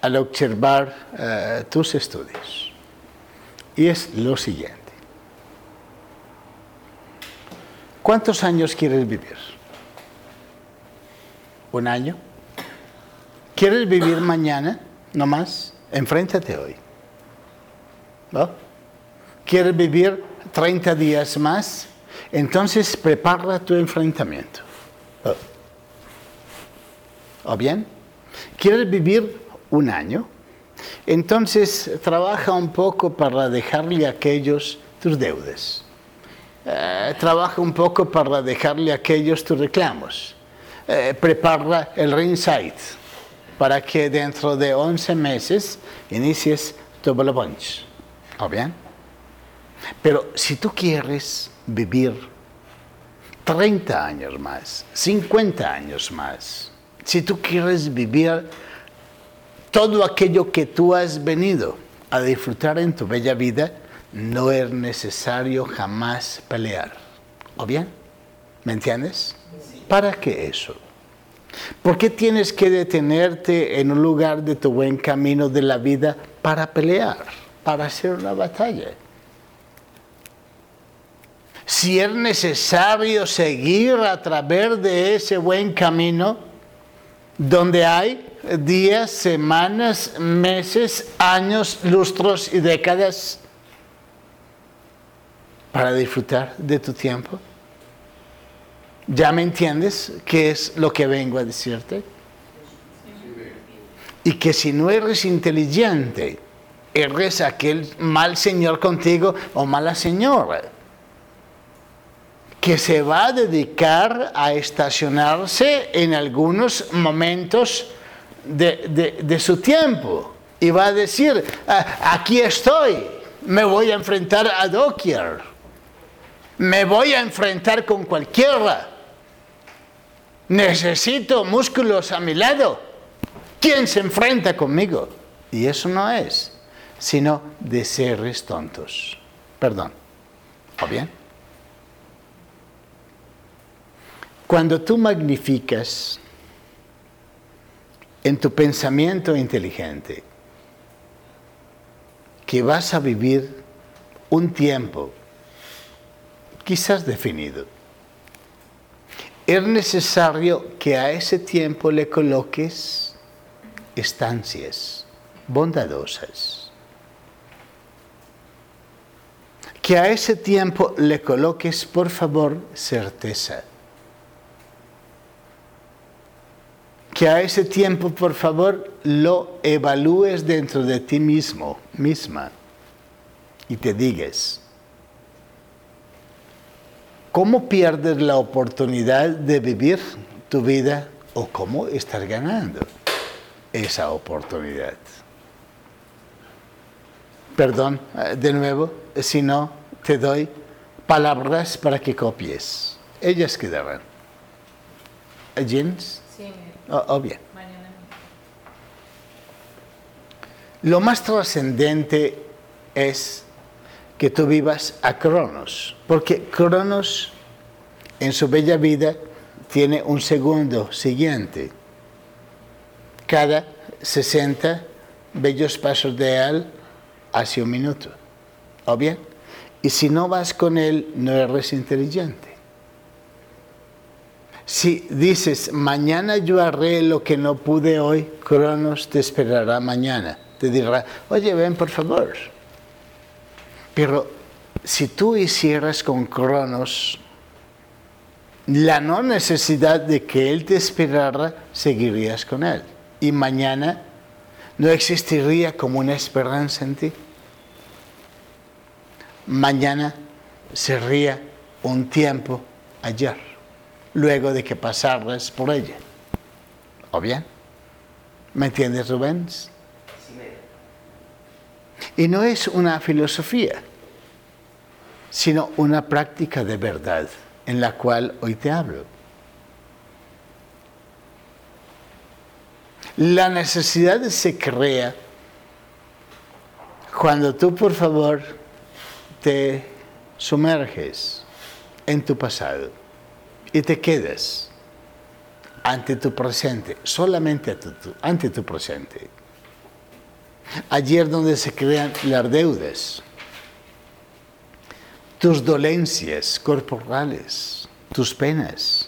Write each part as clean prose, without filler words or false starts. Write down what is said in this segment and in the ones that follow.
al observar tus estudios. Y es lo siguiente. ¿Cuántos años quieres vivir? ¿Un año? ¿Quieres vivir mañana? No más. Enfréntate hoy. ¿No? ¿Quieres vivir 30 días más? Entonces prepara tu enfrentamiento. ¿O bien? ¿Quieres vivir un año? Entonces trabaja un poco para dejarle a aquellos tus deudas. Trabaja un poco para dejarle a aquellos tus reclamos. Prepara el Ringside para que dentro de 11 meses inicies tu Bunch. ¿O bien? Pero si tú quieres vivir 30 años más, 50 años más, si tú quieres vivir todo aquello que tú has venido a disfrutar en tu bella vida, no es necesario jamás pelear. ¿O bien? ¿Me entiendes? Sí. ¿Para qué eso? ¿Por qué tienes que detenerte en un lugar de tu buen camino de la vida para pelear, para hacer una batalla? Si es necesario seguir a través de ese buen camino, donde hay días, semanas, meses, años, lustros y décadas para disfrutar de tu tiempo. ¿Ya me entiendes qué es lo que vengo a decirte? Y que si no eres inteligente, eres aquel mal señor contigo o mala señora que se va a dedicar a estacionarse en algunos momentos de su tiempo y va a decir, aquí estoy, me voy a enfrentar a doquier, me voy a enfrentar con cualquiera, necesito músculos a mi lado, ¿quién se enfrenta conmigo? Y eso no es, sino de seres tontos. Perdón, ¿o bien? Cuando tú magnificas en tu pensamiento inteligente que vas a vivir un tiempo quizás definido, es necesario que a ese tiempo le coloques estancias bondadosas. Que a ese tiempo le coloques, por favor, certeza. Que a ese tiempo, por favor, lo evalúes dentro de ti mismo, misma, y te digas, ¿cómo pierdes la oportunidad de vivir tu vida o cómo estás ganando esa oportunidad? Perdón, de nuevo, si no, te doy palabras para que copies. Ellas quedarán. ¿Jeans? Sí. Oh, bien. Lo más trascendente es que tú vivas a Cronos, porque Cronos en su bella vida tiene un segundo siguiente. Cada 60 bellos pasos de él hace un minuto. ¿O bien? Y si no vas con él, no eres inteligente. Si dices, mañana yo haré lo que no pude hoy, Cronos te esperará mañana. Te dirá, oye, ven por favor. Pero si tú hicieras con Cronos la no necesidad de que él te esperara, seguirías con él. Y mañana no existiría como una esperanza en ti. Mañana sería un tiempo ayer, luego de que pasaras por ella. ¿O bien? ¿Me entiendes, Rubén? Sí. Y no es una filosofía, sino una práctica de verdad, en la cual hoy te hablo. La necesidad se crea cuando tú, por favor, te sumerges en tu pasado y te quedas ante tu presente, solamente ante tu presente. Allí es donde se crean las deudas. Tus dolencias corporales, tus penas,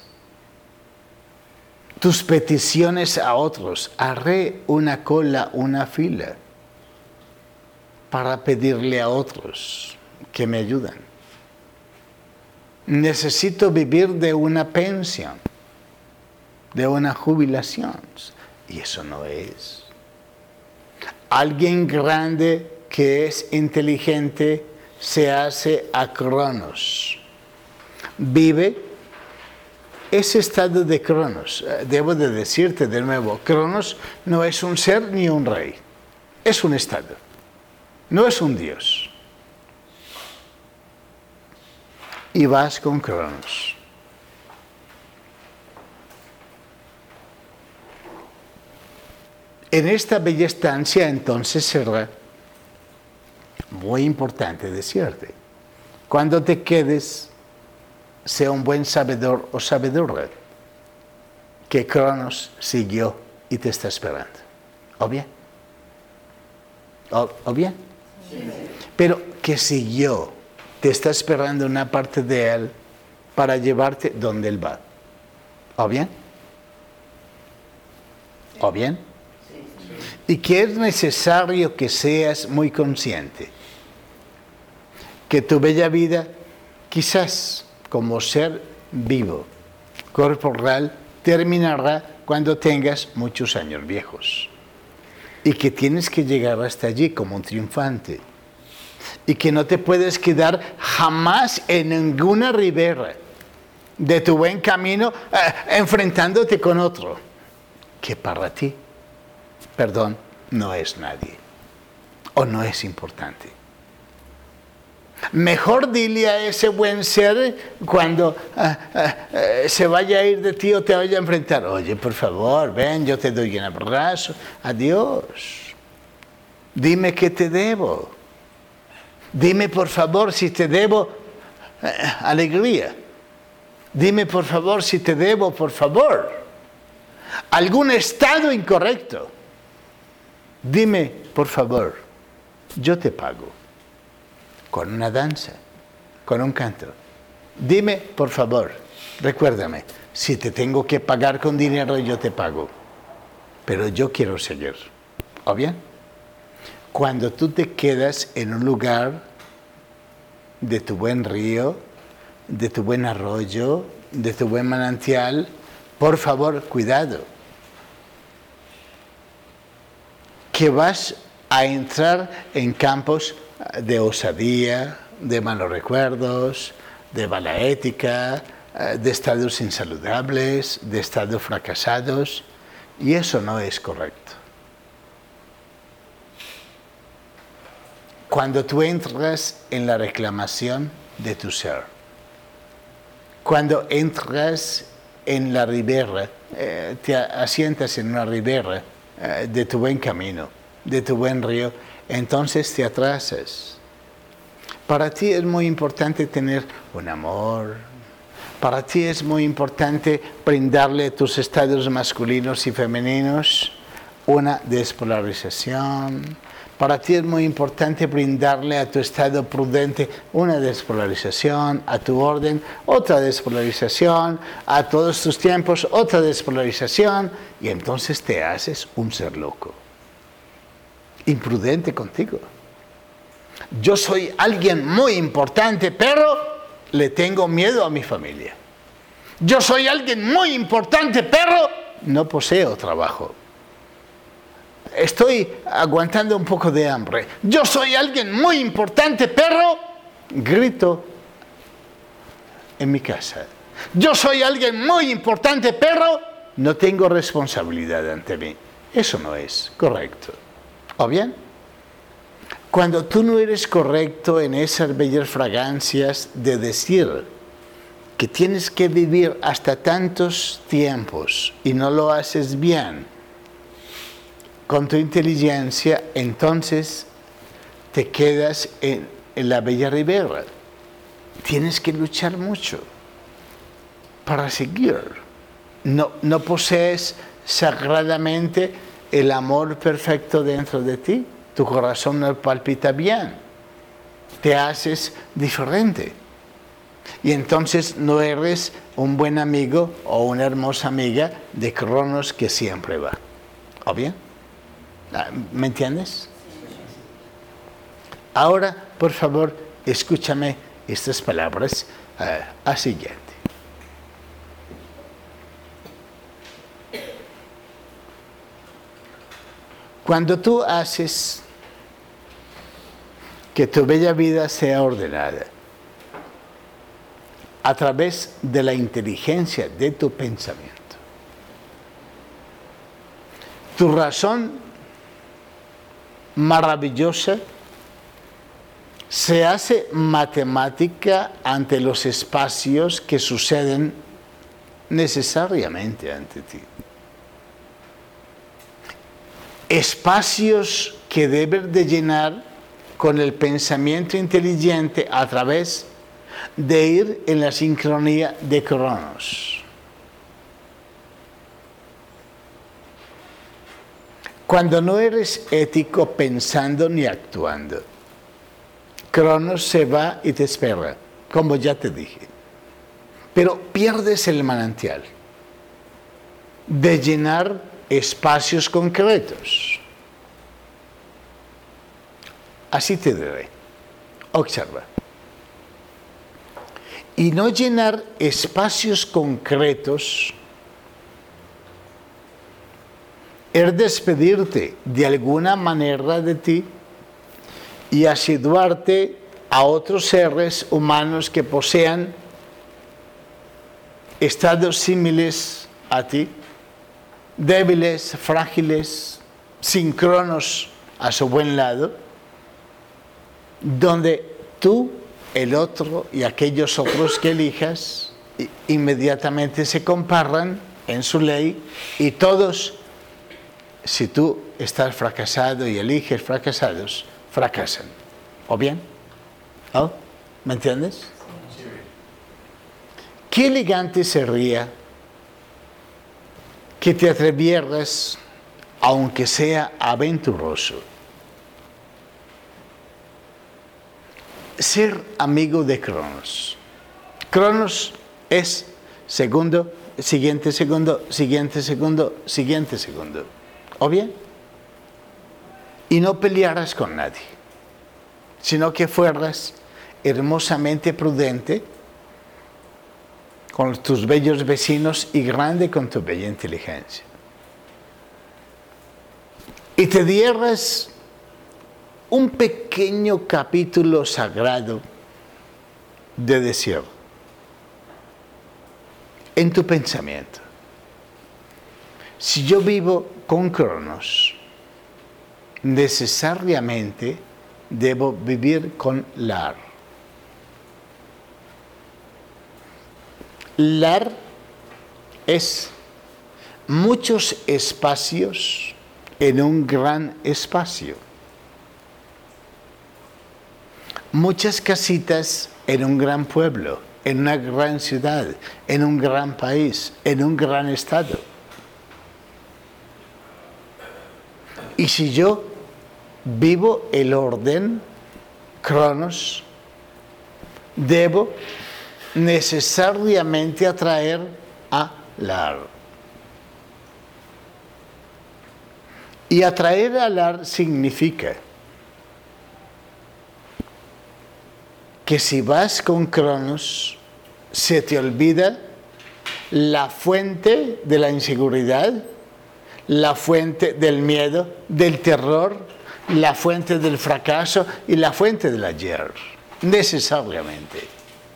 tus peticiones a otros. Haré una cola, una fila para pedirle a otros que me ayuden. Necesito vivir de una pensión, de una jubilación. Y eso no es. Alguien grande que es inteligente se hace a Cronos. Vive ese estado de Cronos. Debo de decirte de nuevo, Cronos no es un ser ni un rey. Es un estado. No es un dios. Y vas con Cronos. En esta bella estancia entonces será muy importante decirte, cuando te quedes, sea un buen sabedor o sabedora, que Cronos siguió y te está esperando. ¿O bien? ¿O bien? Sí. Pero que siguió, te está esperando una parte de él para llevarte donde él va. ¿O bien? ¿O bien? Y que es necesario que seas muy consciente que tu bella vida, quizás como ser vivo, corporal, terminará cuando tengas muchos años viejos. Y que tienes que llegar hasta allí como un triunfante. Y que no te puedes quedar jamás en ninguna ribera de tu buen camino enfrentándote con otro que para ti, perdón, no es nadie o no es importante. Mejor dile a ese buen ser cuando se vaya a ir de ti o te vaya a enfrentar. Oye, por favor, ven, yo te doy un abrazo. Adiós. Dime qué te debo. Dime, por favor, si te debo alegría. Dime, por favor, si te debo, por favor, algún estado incorrecto. Dime, por favor, yo te pago. Con una danza, con un canto. Dime, por favor, recuérdame, si te tengo que pagar con dinero, yo te pago. Pero yo quiero seguir. ¿O bien? Cuando tú te quedas en un lugar de tu buen río, de tu buen arroyo, de tu buen manantial, por favor, cuidado. Que vas a entrar en campos de osadía, de malos recuerdos, de mala ética, de estados insaludables, de estados fracasados, y eso no es correcto. Cuando tú entras en la reclamación de tu ser, cuando entras en la ribera, te asientas en una ribera de tu buen camino, de tu buen río, entonces te atrasas. Para ti es muy importante tener un amor. Para ti es muy importante brindarle a tus estados masculinos y femeninos una despolarización. Para ti es muy importante brindarle a tu estado prudente una despolarización, a tu orden otra despolarización, a todos tus tiempos otra despolarización, y entonces te haces un ser loco. Imprudente contigo. Yo soy alguien muy importante, pero le tengo miedo a mi familia. Yo soy alguien muy importante, pero no poseo trabajo. Estoy aguantando un poco de hambre. Yo soy alguien muy importante, pero grito en mi casa. Yo soy alguien muy importante, pero no tengo responsabilidad ante mí. Eso no es correcto. ¿O bien? Cuando tú no eres correcto en esas bellas fragancias de decir que tienes que vivir hasta tantos tiempos y no lo haces bien con tu inteligencia, entonces te quedas en la bella ribera. Tienes que luchar mucho para seguir. No posees sagradamente el amor perfecto dentro de ti. tu corazón no palpita bien, te haces diferente. Y entonces no eres un buen amigo o una hermosa amiga de Cronos que siempre va. ¿O bien? ¿Me entiendes? Ahora, por favor, escúchame estas palabras a siguiente. Cuando tú haces que tu bella vida sea ordenada a través de la inteligencia de tu pensamiento, tu razón maravillosa se hace matemática ante los espacios que suceden necesariamente ante ti. Espacios que debes de llenar con el pensamiento inteligente a través de ir en la sincronía de Cronos. Cuando no eres ético pensando ni actuando, Cronos se va y te espera, como ya te dije. Pero pierdes el manantial de llenar espacios concretos. Así te diré. Observa. Y no llenar espacios concretos es despedirte de alguna manera de ti y asiduarte a otros seres humanos que posean estados similares a ti, débiles, frágiles, síncronos a su buen lado, donde tú, el otro y aquellos otros que elijas inmediatamente se comparan en su ley y todos, si tú estás fracasado y eliges fracasados, fracasan. ¿O bien? ¿Oh? ¿Me entiendes? Qué elegante sería que te atrevieras, aunque sea aventuroso, ser amigo de Cronos. Cronos es segundo, siguiente segundo, siguiente segundo, siguiente segundo. ¿O bien? Y no pelearas con nadie, sino que fueras hermosamente prudente con tus bellos vecinos y grande con tu bella inteligencia. Y te dieras un pequeño capítulo sagrado de decir en tu pensamiento: si yo vivo con Cronos, necesariamente debo vivir con Lar. Lar es muchos espacios en un gran espacio. Muchas casitas en un gran pueblo, en una gran ciudad, en un gran país, en un gran estado. Y si yo vivo el orden Cronos, debo necesariamente atraer a Lar. Y atraer a Lar significa que si vas con Cronos, se te olvida la fuente de la inseguridad, la fuente del miedo, del terror, la fuente del fracaso y la fuente del ayer, necesariamente.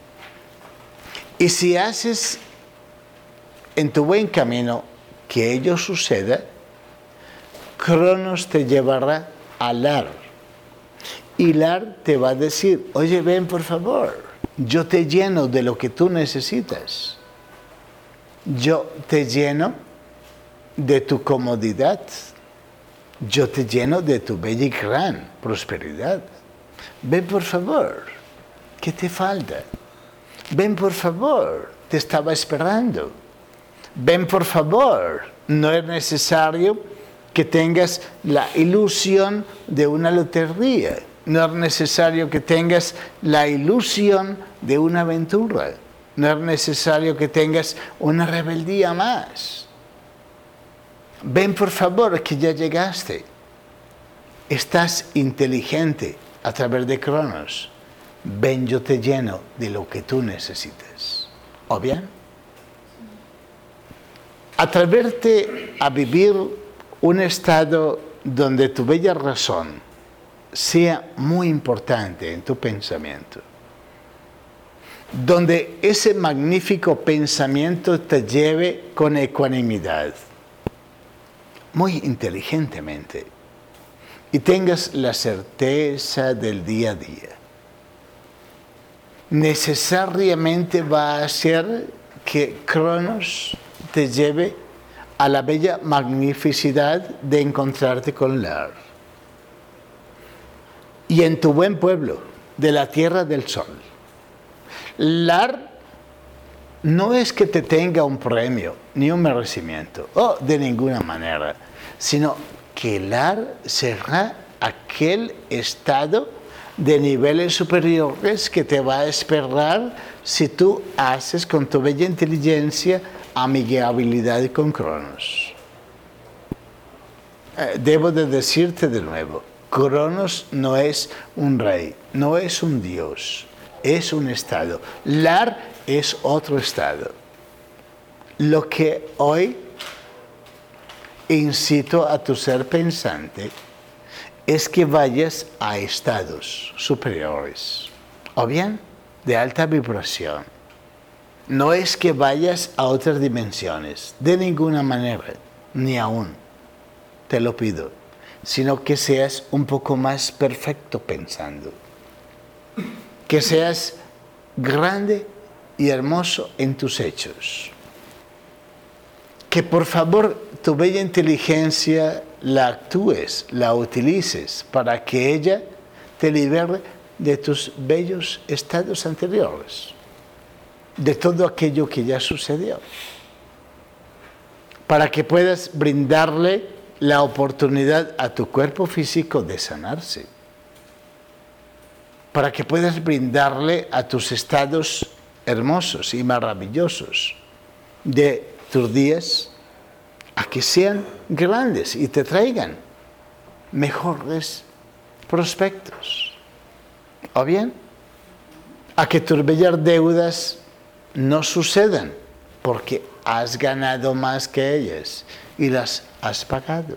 Y si haces en tu buen camino que ello suceda, Cronos te llevará a Lar. Y Lar te va a decir: oye, ven por favor, yo te lleno de lo que tú necesitas. Yo te lleno de tu comodidad. Yo te lleno de tu bella y gran prosperidad. Ven por favor, ¿qué te falta? Ven por favor, te estaba esperando. Ven por favor, no es necesario que tengas la ilusión de una lotería. No es necesario que tengas la ilusión de una aventura. No es necesario que tengas una rebeldía más. Ven por favor, que ya llegaste. Estás inteligente a través de Cronos. Ven, yo te lleno de lo que tú necesites. ¿O bien? Atreverte a vivir un estado donde tu bella razón sea muy importante en tu pensamiento. Donde ese magnífico pensamiento te lleve con ecuanimidad, muy inteligentemente, y tengas la certeza del día a día. Necesariamente va a hacer que Cronos te lleve a la bella magnificidad de encontrarte con Lar. Y en tu buen pueblo, de la Tierra del Sol. Lar no es que te tenga un premio, ni un merecimiento, de ninguna manera, sino que Lar será aquel estado de niveles superiores que te va a esperar si tú haces con tu bella inteligencia amigabilidad con Cronos. Debo de decirte de nuevo, Cronos no es un rey, no es un dios, es un estado. Lar es otro estado. Lo que hoy incito a tu ser pensante es que vayas a estados superiores, o bien de alta vibración. No es que vayas a otras dimensiones, de ninguna manera, ni aún, te lo pido, sino que seas un poco más perfecto pensando. Que seas grande y hermoso en tus hechos. Que por favor tu bella inteligencia la actúes, la utilices para que ella te libere de tus bellos estados anteriores, de todo aquello que ya sucedió, para que puedas brindarle la oportunidad a tu cuerpo físico de sanarse, para que puedas brindarle a tus estados hermosos y maravillosos de tus días a que sean grandes y te traigan mejores prospectos. O bien, a que tus bellas deudas no sucedan porque has ganado más que ellas y las has pagado.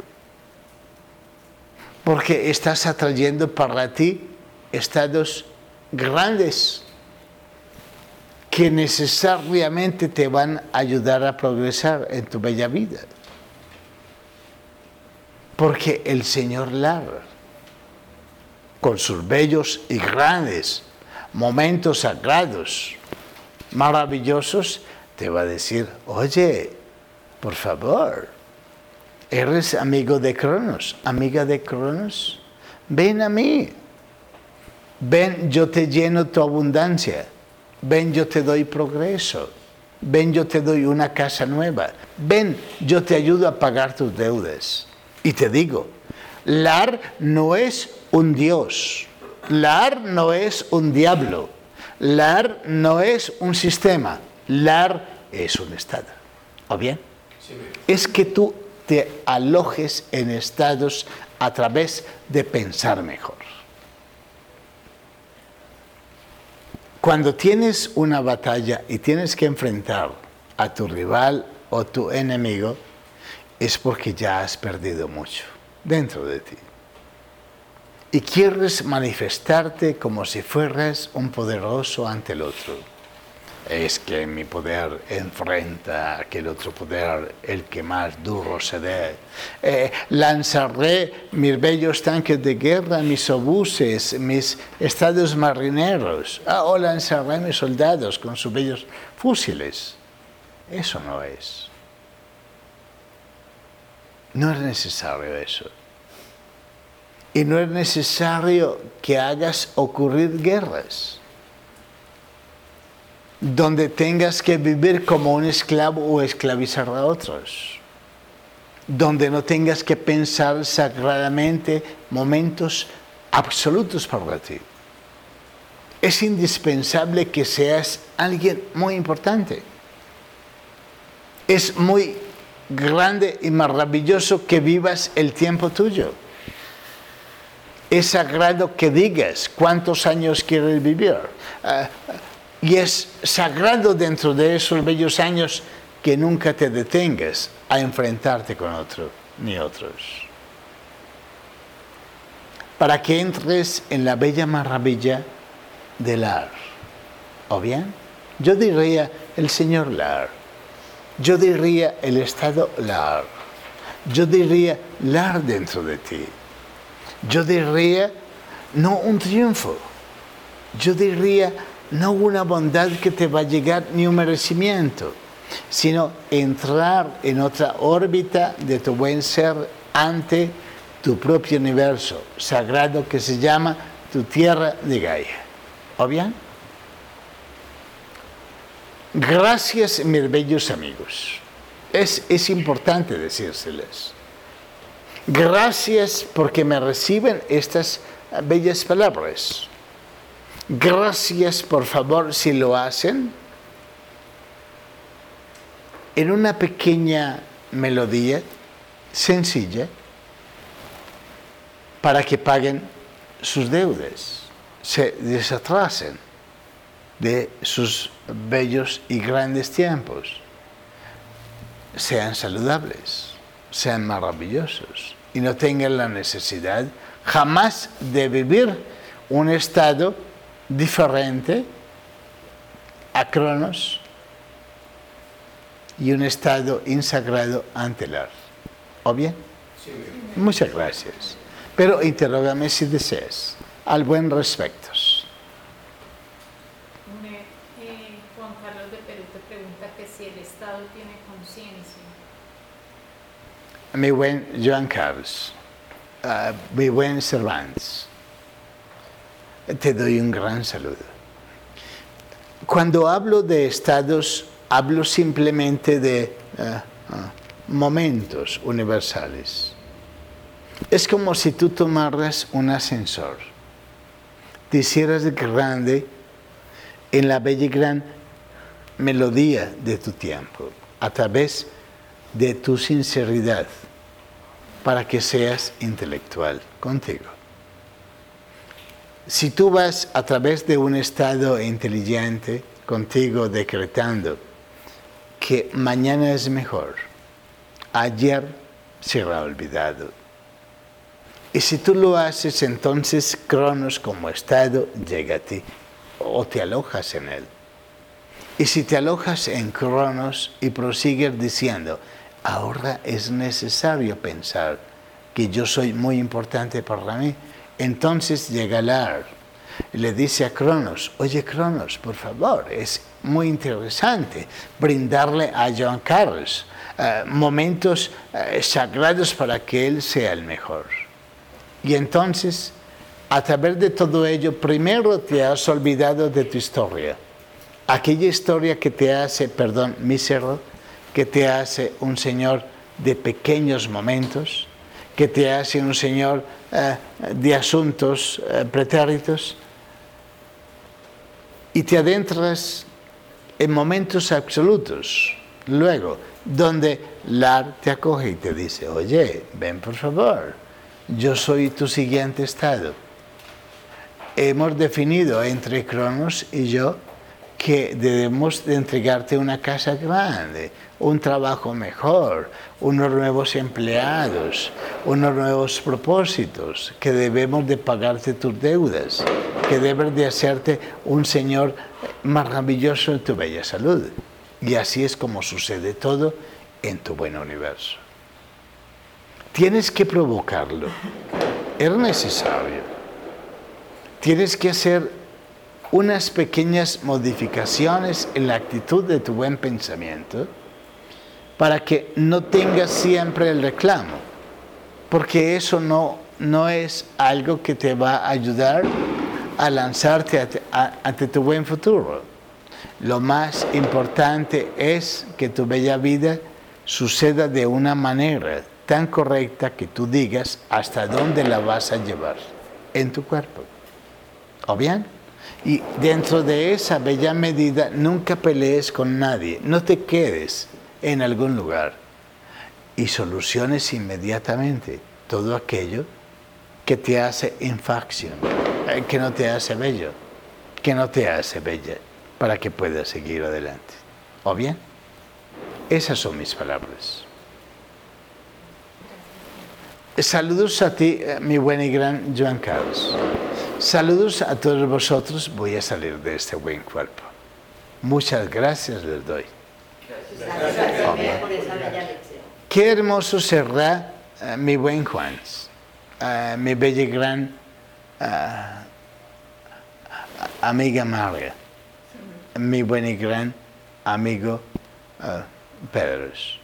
Porque estás atrayendo para ti estados grandes que necesariamente te van a ayudar a progresar en tu bella vida. Porque el señor Lar, con sus bellos y grandes momentos sagrados, maravillosos, te va a decir, oye, por favor, ¿eres amigo de Cronos? ¿Amiga de Cronos? Ven a mí. Ven, yo te lleno tu abundancia. Ven, yo te doy progreso. Ven, yo te doy una casa nueva. Ven, yo te ayudo a pagar tus deudas. Y te digo, Lar no es un dios. Lar no es un diablo. Lar no es un sistema. Lar es un estado. ¿O bien? Sí. Es que tú te alojes en estados a través de pensar mejor. Cuando tienes una batalla y tienes que enfrentar a tu rival o tu enemigo, es porque ya has perdido mucho dentro de ti. Y quieres manifestarte como si fueras un poderoso ante el otro. Es que mi poder enfrenta a aquel otro poder, el que más duro se dé. Lanzaré mis bellos tanques de guerra, mis obuses, mis estados marineros. O lanzaré mis soldados con sus bellos fusiles. Eso no es. No es necesario eso. Y no es necesario que hagas ocurrir guerras donde tengas que vivir como un esclavo o esclavizar a otros. donde no tengas que pensar sagradamente momentos absolutos para ti. Es indispensable que seas alguien muy importante. Es muy grande y maravilloso que vivas el tiempo tuyo. Es sagrado que digas cuántos años quieres vivir. Y es sagrado dentro de esos bellos años que nunca te detengas a enfrentarte con otro ni otros. Para que entres en la bella maravilla del Lar. ¿O bien? Yo diría el Señor Lar. Yo diría el estado Lar. Yo diría Lar dentro de ti. Yo diría no un triunfo. Yo diría no una bondad que te va a llegar ni un merecimiento, sino entrar en otra órbita de tu buen ser ante tu propio universo sagrado que se llama tu tierra de Gaia. ¿O bien? Gracias, mis bellos amigos. Es importante decírseles. Gracias porque me reciben estas bellas palabras. Gracias, por favor, si lo hacen en una pequeña melodía sencilla para que paguen sus deudas, se desatrasen de sus bellos y grandes tiempos, sean saludables, sean maravillosos y no tengan la necesidad jamás de vivir un estado diferente a Cronos y un estado insagrado ante el Lar. ¿O bien? Sí. Muchas gracias. Pero interrógame si deseas. Al buen respecto. Juan Carlos de Perú te pregunta que si el Estado tiene conciencia. Mi buen Joan Carlos, mi buen Cervantes, te doy un gran saludo. Cuando hablo de estados, hablo simplemente de momentos universales. Es como si tú tomaras un ascensor, te hicieras grande en la bella y gran melodía de tu tiempo, a través de tu sinceridad, para que seas intelectual contigo. Si tú vas a través de un estado inteligente contigo decretando que mañana es mejor, ayer será olvidado. Y si tú lo haces, entonces Cronos como estado llega a ti o te alojas en él. Y si te alojas en Cronos y prosigues diciendo, ahora es necesario pensar que yo soy muy importante para mí, entonces llega Lar y le dice a Cronos, oye Cronos, por favor, es muy interesante brindarle a Joan Carlos momentos sagrados para que él sea el mejor. Y entonces, a través de todo ello, primero te has olvidado de tu historia. Aquella historia que te hace, mísero, que te hace un señor de pequeños momentos, que te hace un señor de asuntos pretéritos, y te adentras en momentos absolutos. Luego, donde Lar te acoge y te dice, oye, ven por favor, yo soy tu siguiente estado. Hemos definido entre Cronos y yo que debemos de entregarte una casa grande, un trabajo mejor, unos nuevos empleados, unos nuevos propósitos, que debemos de pagarte tus deudas, que debes de hacerte un señor maravilloso en tu bella salud. Y así es como sucede todo en tu buen universo. Tienes que provocarlo, es necesario. Tienes que hacer unas pequeñas modificaciones en la actitud de tu buen pensamiento para que no tengas siempre el reclamo, porque eso no es algo que te va a ayudar a lanzarte ante tu buen futuro. Lo más importante es que tu bella vida suceda de una manera tan correcta que tú digas hasta dónde la vas a llevar en tu cuerpo. ¿O bien? Y dentro de esa bella medida, nunca pelees con nadie. No te quedes en algún lugar. Y soluciones inmediatamente todo aquello que te hace infracción, que no te hace bello, que no te hace bella, para que puedas seguir adelante. ¿O bien? Esas son mis palabras. Saludos a ti, mi buen y gran Joan Carlos. Saludos a todos vosotros. Voy a salir de este buen cuerpo. Muchas gracias les doy. Gracias por esa bella lección. Qué hermoso será mi buen Juan, mi bella y gran amiga María, mi buen y gran amigo Pedro.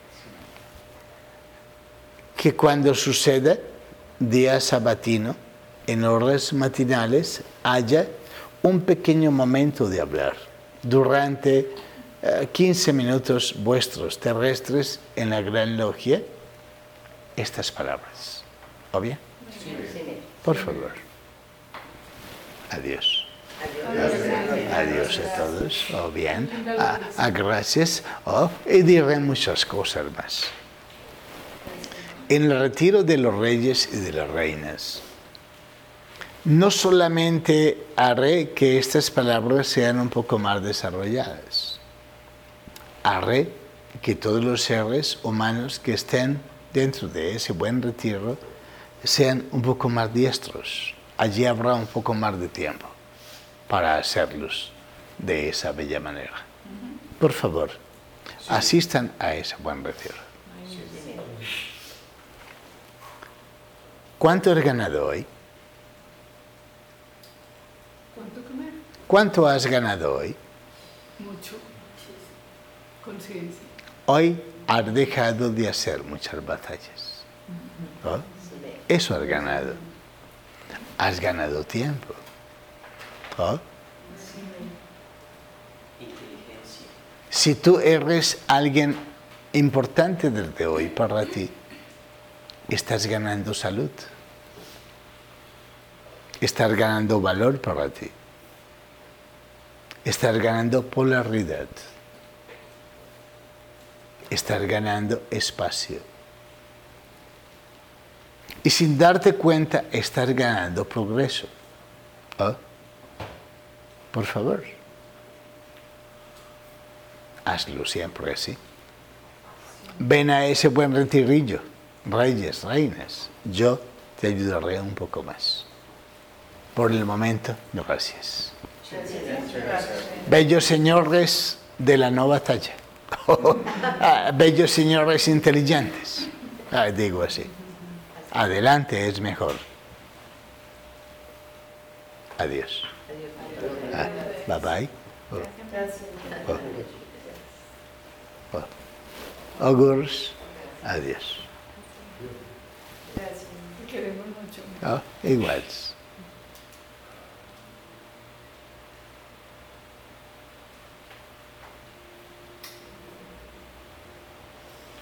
Que cuando suceda día sabatino, en horas matinales, haya un pequeño momento de hablar durante 15 minutos vuestros terrestres en la gran logia, estas palabras. ¿O bien? Sí. Por favor. Adiós. Adiós a todos. ¿O bien? Gracias. Y diré muchas cosas más. En el retiro de los reyes y de las reinas, no solamente haré que estas palabras sean un poco más desarrolladas, haré que todos los seres humanos que estén dentro de ese buen retiro sean un poco más diestros. Allí habrá un poco más de tiempo para hacerlos de esa bella manera. Por favor, asistan a ese buen retiro. ¿Cuánto has ganado hoy? ¿Cuánto comer? ¿Cuánto has ganado hoy? Mucho. Conciencia. Hoy has dejado de hacer muchas batallas. ¿Oh? Eso has ganado. Has ganado tiempo. ¿Oh? Si tú eres alguien importante desde hoy para ti, estás ganando salud. Estás ganando valor para ti. Estás ganando polaridad. Estás ganando espacio. Y sin darte cuenta, estás ganando progreso. ¿Oh? Por favor. Hazlo siempre así. Ven a ese buen retirillo, reyes, reinas. Yo te ayudaré un poco más. Por el momento, gracias. Bellos señores de la nueva talla. Bellos señores inteligentes. Digo así. Adelante es mejor. Adiós. Bye bye. Augurs. Adiós. Te queremos mucho. Igual.